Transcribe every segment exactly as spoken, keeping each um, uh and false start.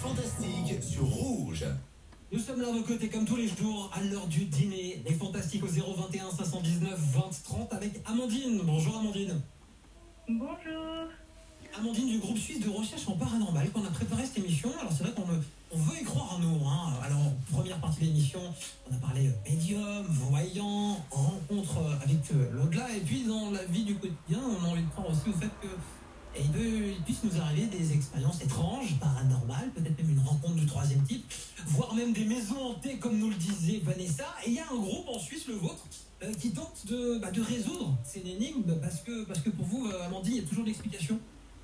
Fantastiques sur Rouge. Nous sommes là à vos côtés comme tous les jours à l'heure du dîner. Les Fantastiques au zéro vingt et un cinq cent dix-neuf vingt trente avec Amandine. Bonjour Amandine. Bonjour. Amandine du groupe suisse de recherche en paranormal qu'on a préparé cette émission. Alors c'est vrai qu'on me, on veut y croire en nous. Hein. Alors première partie de l'émission, on a parlé médium, voyant, rencontre avec l'au-delà. Et puis dans la vie du quotidien, on a envie de croire aussi au fait que et il, peut, il puisse nous arriver des expériences étranges, paranormales, peut-être même une rencontre du troisième type, voire même des maisons hantées, comme nous le disait Vanessa. Et il y a un groupe en Suisse, le vôtre, euh, qui tente de, bah, de résoudre ces énigmes, parce que, parce que pour vous, euh, Amandine, il y a toujours de l'explication.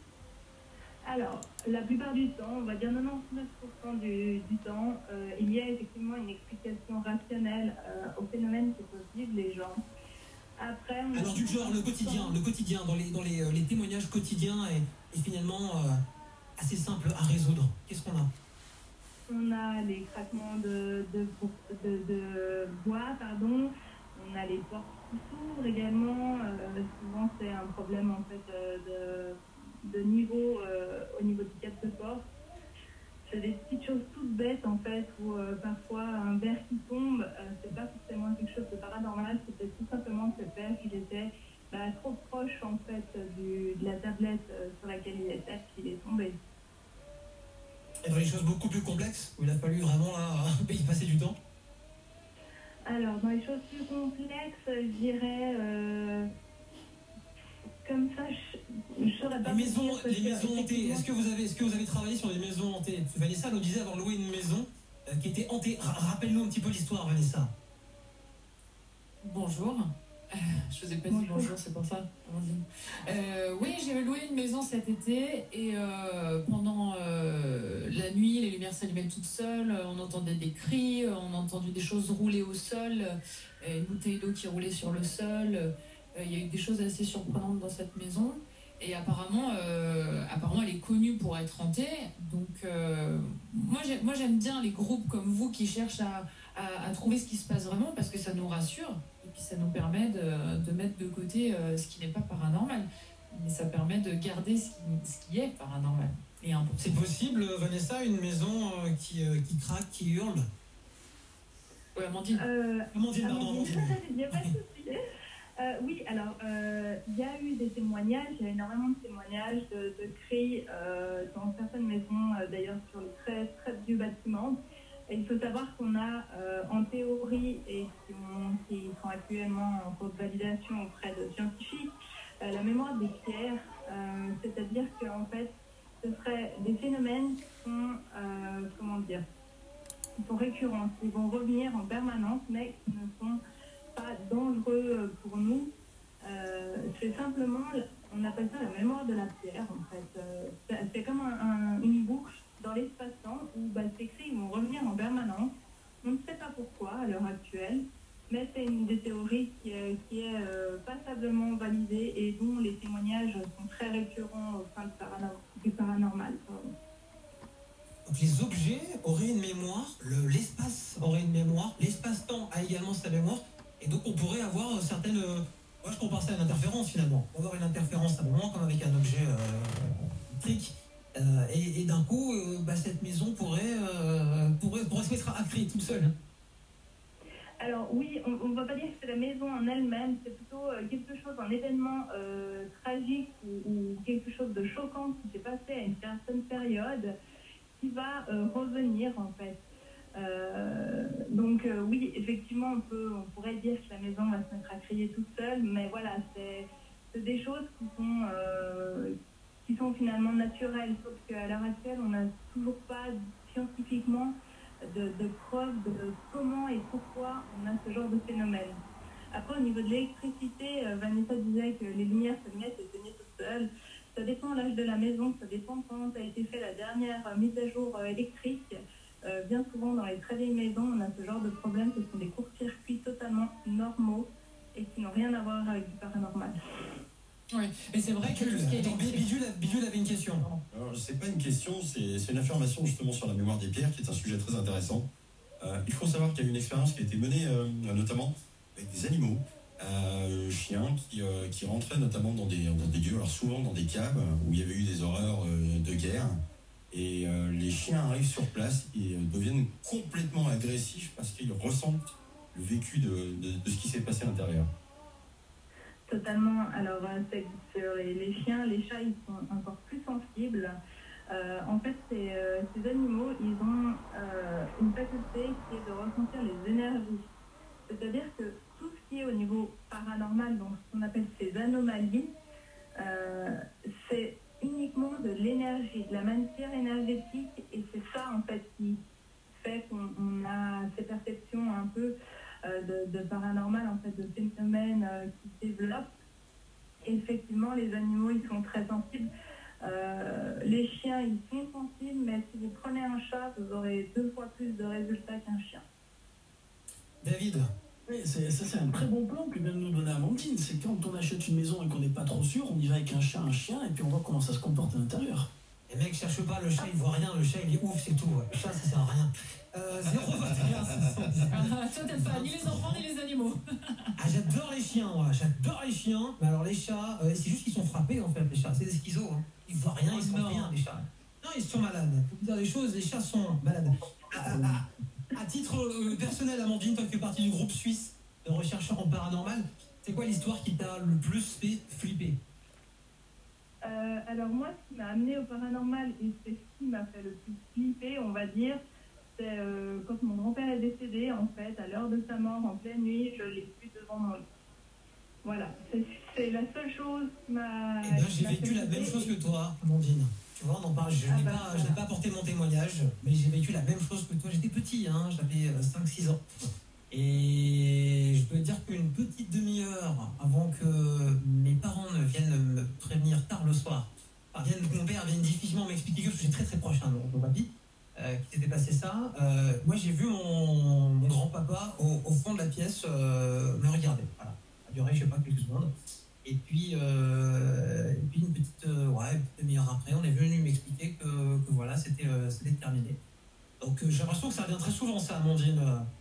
Alors, la plupart du temps, on va dire quatre-vingt-dix-neuf pour cent du, du temps, euh, il y a effectivement une explication rationnelle euh, au phénomène que peuvent vivre les gens. Après, on Alors du genre le quotidien, le quotidien, dans les, dans les, euh, les témoignages quotidiens et, et finalement euh, assez simple à résoudre. Qu'est-ce qu'on a? On a les craquements de, de, de, de bois, pardon. On a les portes qui s'ouvrent également. Euh, souvent, c'est un problème en fait de, de niveau euh, au niveau du cadre de porte. C'est des petites choses toutes bêtes en fait, où euh, parfois un verre qui tombe, euh, c'est pas forcément quelque chose de paranormal, c'est peut-être tout simplement que ce verre il était bah, trop proche en fait du, de la tablette euh, sur laquelle il était, qu'il est tombé. Et dans les choses beaucoup plus complexes, où il a fallu vraiment là, y passer du temps? Alors dans les choses plus complexes, je dirais euh, comme ça, je ne saurais pas. Les maisons, les maisons hantées, est-ce que, vous avez, est-ce que vous avez travaillé sur les maisons hantées? Vanessa nous disait avoir loué une maison euh, qui était hantée. Rappelle-nous un petit peu l'histoire, Vanessa. Bonjour. Euh, je vous ai pas dit bonjour, c'est pour ça. Euh, oui, j'ai loué une maison cet été et euh, pendant euh, la nuit, les lumières s'allumaient toutes seules, on entendait des cris, on a entendu des choses rouler au sol, une bouteille d'eau qui roulait sur le sol. Il y a eu des choses assez surprenantes dans cette maison. Et apparemment, euh, apparemment, elle est connue pour être hantée. Donc, euh, moi, j'aime, moi, j'aime bien les groupes comme vous qui cherchent à, à, à trouver ce qui se passe vraiment parce que ça nous rassure et puis ça nous permet de, de mettre de côté euh, ce qui n'est pas paranormal. Mais ça permet de garder ce qui, ce qui est paranormal. Et c'est possible, Vanessa, une maison euh, qui, euh, qui craque, qui hurle? Oui, Amandine. Euh, Amandine, pardon, Amandine. Il n'y a pas de souci. Euh, oui, alors il euh, y a eu des témoignages, il y a énormément de témoignages de, de cris euh, dans certaines maisons, euh, d'ailleurs sur les très, très vieux bâtiments. Et il faut savoir qu'on a euh, en théorie et qui, ont, qui sont actuellement en cours de validation auprès de scientifiques, euh, la mémoire des pierres, euh, c'est-à-dire qu'en fait ce seraient des phénomènes qui sont, euh, comment dire, qui sont récurrents, qui vont revenir en permanence mais qui ne sont pas dangereux pour nous. Euh, c'est simplement, on appelle ça la mémoire de la pierre en fait. Euh, c'est comme un, un, une boucle dans l'espace-temps où bah, ces cris vont revenir en permanence. On ne sait pas pourquoi à l'heure actuelle, mais c'est une des théories qui est, qui est euh, passablement validée et dont les témoignages sont très récurrents au sein du paranormal. Donc les objets auraient une mémoire, le, l'espace aurait une mémoire, l'espace-temps a également sa mémoire. Et donc on pourrait avoir certaines... Euh, moi je compare ça à une interférence finalement. On va avoir une interférence à un moment comme avec un objet euh, électrique. Euh, et, et d'un coup, euh, bah, cette maison pourrait, euh, pourrait, pourrait se mettre à créer toute seule. Alors oui, on ne va pas dire que c'est la maison en elle-même, c'est plutôt euh, quelque chose, un événement euh, tragique ou, ou quelque chose de choquant qui s'est passé à une certaine période qui va euh, revenir en fait. Euh, donc euh, oui, effectivement, on, peut, on pourrait dire que la maison va se mettre à crier toute seule, mais voilà, c'est, c'est des choses qui sont, euh, qui sont finalement naturelles, sauf qu'à l'heure actuelle, on n'a toujours pas scientifiquement de, de preuves de comment et pourquoi on a ce genre de phénomène. Après, au niveau de l'électricité, euh, Vanessa disait que les lumières s'allumaient et s'éteignaient toutes seules. Ça dépend de l'âge de la maison, ça dépend quand a été fait la dernière euh, mise à jour euh, électrique. Euh, bien souvent, dans les très vieilles maisons, on a ce genre de problème. Ce sont des courts-circuits totalement normaux et qui n'ont rien à voir avec du paranormal. Oui, mais c'est vrai que tout ce qui est électrique... Bidule, Bidule avait une question. Alors, c'est pas une question, c'est, c'est une affirmation justement sur la mémoire des pierres, qui est un sujet très intéressant. Euh, il faut savoir qu'il y a une expérience qui a été menée, euh, notamment avec des animaux, euh, chiens, qui, euh, qui rentraient notamment dans des, dans des lieux, alors souvent dans des caves, où il y avait eu des horreurs euh, de guerre. Et euh, les chiens arrivent sur place et euh, deviennent complètement agressifs parce qu'ils ressentent le vécu de, de, de ce qui s'est passé à l'intérieur. Totalement. Alors, euh, c'est sur les, les chiens, les chats, ils sont encore plus sensibles. Euh, en fait, ces, euh, ces animaux, ils ont euh, une faculté qui est de ressentir les énergies. C'est-à-dire que tout ce qui est au niveau paranormal, donc ce qu'on appelle ces anomalies, euh, c'est uniquement de l'énergie, de la matière énergétique, et c'est ça en fait qui fait qu'on on a ces perceptions un peu euh, de, de paranormal, en fait, de phénomènes euh, qui se développent. Et effectivement, les animaux, ils sont très sensibles. Euh, les chiens, ils sont sensibles, mais si vous prenez un chat, vous aurez deux fois plus de résultats qu'un chien. David. Oui, c'est, ça c'est un très bon plan que vient de nous donner Amandine. C'est quand on achète une maison et qu'on n'est pas trop sûr, on y va avec un chat, un chien, et puis on voit comment ça se comporte à l'intérieur. Les mecs cherchent pas, le chat il voit rien, le chat il est ouf, c'est tout. Le chat ça sert à rien. Euh, zéro vingt et un, Ah, toi, t'aimes pas ni les enfants ni les animaux. Ah, j'adore les chiens, moi, j'adore les chiens. Mais alors les chats, euh, c'est juste qu'ils sont frappés en fait, les chats. C'est des schizos. Hein. Ils voient rien, Oh, ils sont non. rien, les chats. Non, ils sont malades. Faut vous dire des choses, les chats sont malades. À, à, à, à titre euh, personnel, Amandine, toi qui fais partie du groupe suisse de recherche en paranormal, c'est quoi l'histoire qui t'a le plus fait flipper? Euh, alors moi, ce qui m'a amené au paranormal, et c'est ce qui m'a fait le plus flipper, on va dire, c'est euh, quand mon grand-père est décédé, en fait, à l'heure de sa mort, en pleine nuit, je l'ai vu devant mon lit. Voilà, c'est, c'est la seule chose qui m'a... Eh ben, qui j'ai m'a vécu fait la même flipper. chose que toi, Amandine. Tu vois, on en parle, je Ah n'ai bah, pas, voilà. je n'ai pas apporté mon témoignage, mais j'ai vécu la même chose que toi. J'étais petit, hein, j'avais cinq six ans. Et je peux dire qu'une petite demi-heure avant que mes parents ne viennent me prévenir tard le soir, enfin, viennent, mon père vienne difficilement m'expliquer que je suis très très proche hein, de mon papy, euh, qui s'était passé ça. Euh, moi j'ai vu mon, mon grand-papa au, au fond de la pièce euh, me regarder. Voilà. Ça a duré, je sais pas, quelques secondes. Et puis, euh, et puis une petite, euh, ouais, une petite demi-heure après, on est venu m'expliquer que, que voilà, c'était, euh, c'était terminé. Donc euh, j'ai l'impression que ça revient très souvent ça, Amandine.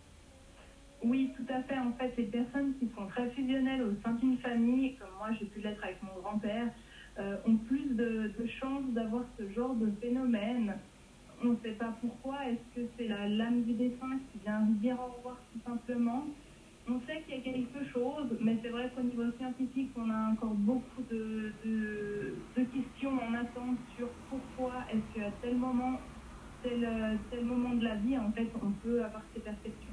Oui, tout à fait. En fait, les personnes qui sont très fusionnelles au sein d'une famille, comme moi j'ai pu l'être avec mon grand-père, euh, ont plus de, de chances d'avoir ce genre de phénomène. On ne sait pas pourquoi. Est-ce que c'est la lame du défunt qui vient dire au revoir tout simplement? On sait qu'il y a quelque chose, mais c'est vrai qu'au niveau scientifique, on a encore beaucoup de, de, de questions en attente sur pourquoi est-ce qu'à tel moment, tel, tel moment de la vie, en fait, on peut avoir ces perceptions.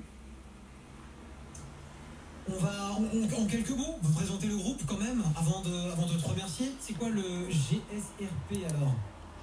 On va, en, en quelques mots, vous présenter le groupe quand même, avant de, avant de te remercier. C'est quoi le G S R P alors?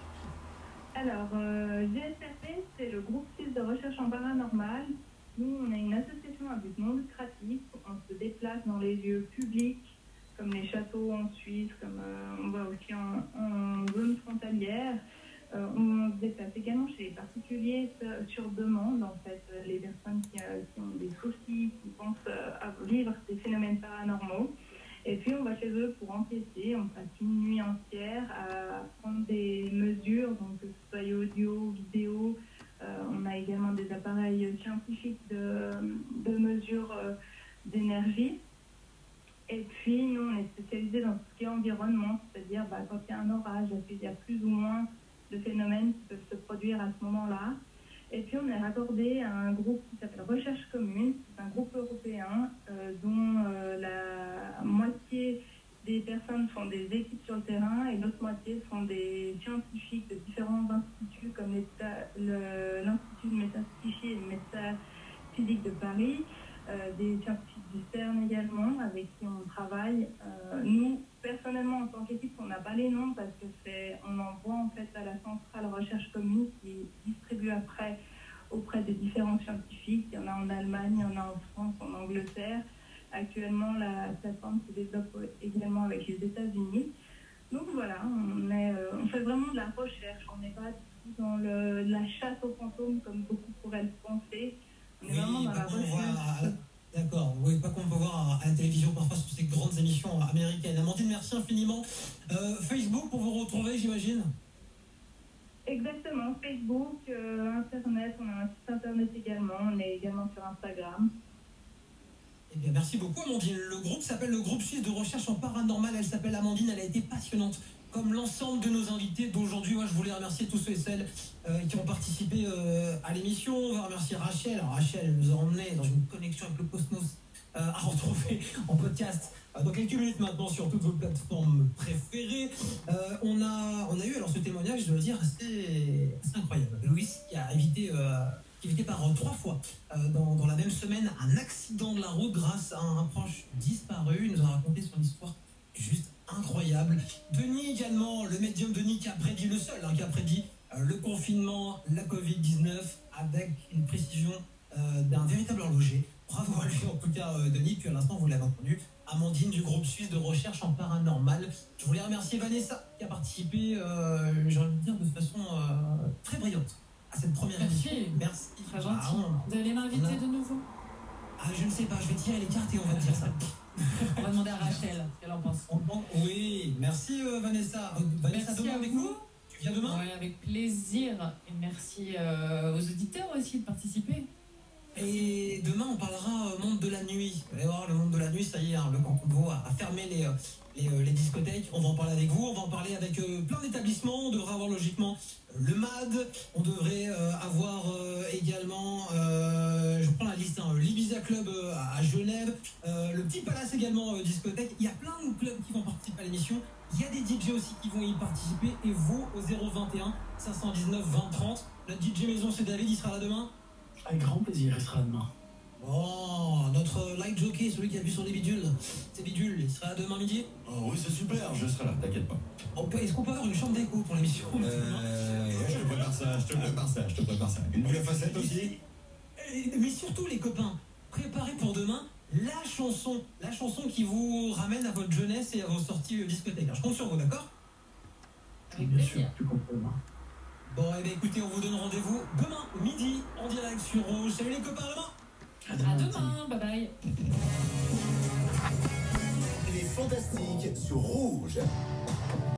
Alors, euh, G S R P, c'est le groupe suisse de recherche en paranormal. Nous, on est une association à but non lucratif. On se déplace dans les lieux publics, comme les châteaux en Suisse, comme euh, on va aussi en, en zone frontalière. Euh, on se déplace également chez les particuliers euh, sur demande, en fait, euh, les personnes qui, euh, qui ont des soucis, qui pensent euh, à vivre des phénomènes paranormaux. Et puis on va chez eux pour enquêter, on passe une nuit entière à prendre des mesures, donc que ce soit audio, vidéo. Euh, on a également des appareils scientifiques de, de mesure euh, d'énergie. Et puis nous, on est spécialisé dans tout ce qui est environnement, c'est-à-dire bah, quand il y a un orage, est-ce qu'il y a plus ou moins de phénomènes qui peuvent se produire à ce moment-là. Et puis on est raccordé à un groupe qui s'appelle Recherche Commune, c'est un groupe européen euh, dont euh, la moitié des personnes sont des équipes sur le terrain et l'autre moitié sont des scientifiques de différents instituts comme le, l'Institut de métapsychie et de métaphysique de Paris, euh, des scientifiques du CERN également avec qui on travaille. Euh, nous, personnellement, en tant qu'équipe, on n'a pas les noms parce que c'est, on envoie en fait à la centrale Recherche Commune qui distribue après auprès des différents scientifiques. Il y en a en Allemagne, il y en a en France, en Angleterre. Actuellement, la plateforme se développe également avec les États-Unis. Donc voilà, on, est, euh, on fait vraiment de la recherche. On n'est pas du tout dans le, la chasse aux fantômes comme beaucoup pourraient le penser. On est Oui, vraiment dans pas la qu'on recherche. voit à- D'accord, oui, pas qu'on peut voir à la télévision parfois sur ces grandes émissions américaines. Amandine, merci infiniment. Euh, Facebook pour vous retrouver, j'imagine? Exactement, Facebook, euh, Internet, on a un site Internet également, on est également sur Instagram. Eh bien, merci beaucoup, Amandine. Le groupe s'appelle le groupe suisse de recherche en paranormal. Elle s'appelle Amandine. Elle a été passionnante comme l'ensemble de nos invités d'aujourd'hui. Moi, je voulais remercier tous ceux et celles euh, qui ont participé euh, à l'émission. On va remercier Rachel. Alors, Rachel nous a emmenés dans une connexion avec le cosmos euh, à retrouver en podcast euh, dans quelques minutes maintenant sur toutes vos plateformes préférées. Euh, on, a, on a eu alors ce témoignage, je dois le dire, assez, assez incroyable. Louis qui a évité... Euh, qui a évité par euh, trois fois euh, dans, dans la même semaine un accident de la route grâce à un proche disparu. Il nous a raconté son histoire juste incroyable. Denis également, le médium Denis qui a prédit, le seul hein, qui a prédit euh, le confinement, la covid dix-neuf avec une précision euh, d'un véritable horloger. Bravo à lui en tout cas euh, Denis, puis à l'instant vous l'avez entendu, Amandine du groupe suisse de recherche en paranormal. Je voulais remercier Vanessa qui a participé, euh, j'ai envie de dire, de façon euh, très brillante à cette première Merci. émission. Merci. Très gentil. Ah, on- Vous allez m'inviter on a- de nouveau? ah, je ne sais pas, je vais tirer les cartes et on va dire ça. On va demander à Rachel ce qu'elle en pense. On- on- Oui, merci euh, Vanessa. Euh, Vanessa, Merci demain à avec vous. nous? Tu viens demain? Ouais, avec plaisir. Et merci euh, aux auditeurs aussi de participer. Et demain, on parlera euh, monde de la nuit. Vous allez voir, le monde de la nuit, ça y est, hein, le Canton a, a fermé les, euh, les, euh, les discothèques. On va en parler avec vous, on va en parler avec euh, plein d'établissements. On devrait avoir logiquement euh, le M A D. On devrait euh, avoir euh, également, euh, je prends la liste, hein, l'Ibiza Club euh, à Genève, euh, le Petit Palace également, euh, discothèque. Il y a plein de clubs qui vont participer à l'émission. Il y a des D J aussi qui vont y participer. Et vous, au zéro vingt et un cinq cent dix-neuf vingt trente. La D J maison, c'est David, il sera là demain. Avec grand plaisir, il sera demain. Oh, notre light jockey, celui qui appuie sur les bidules. C'est bidule, il sera là demain midi. Oh, oui, c'est super, je serai là, t'inquiète pas. On peut- Est-ce qu'on peut avoir une chambre d'écho pour l'émission? Euh, je te prépare ça, je te prépare ça, je te prépare ça. Une boule à facettes aussi? Et- Mais surtout, les copains, préparez pour demain la chanson. La chanson qui vous ramène à votre jeunesse et à vos sorties euh, discothèques. Alors, je compte sur vous, d'accord? Avec Bien sûr, plaisir. tu comprends. Bon, eh bien, écoutez, on vous donne rendez-vous demain midi en direct sur Rouge. Salut les copains, à demain! À demain. Bye bye. Les Fantastiques sur Rouge.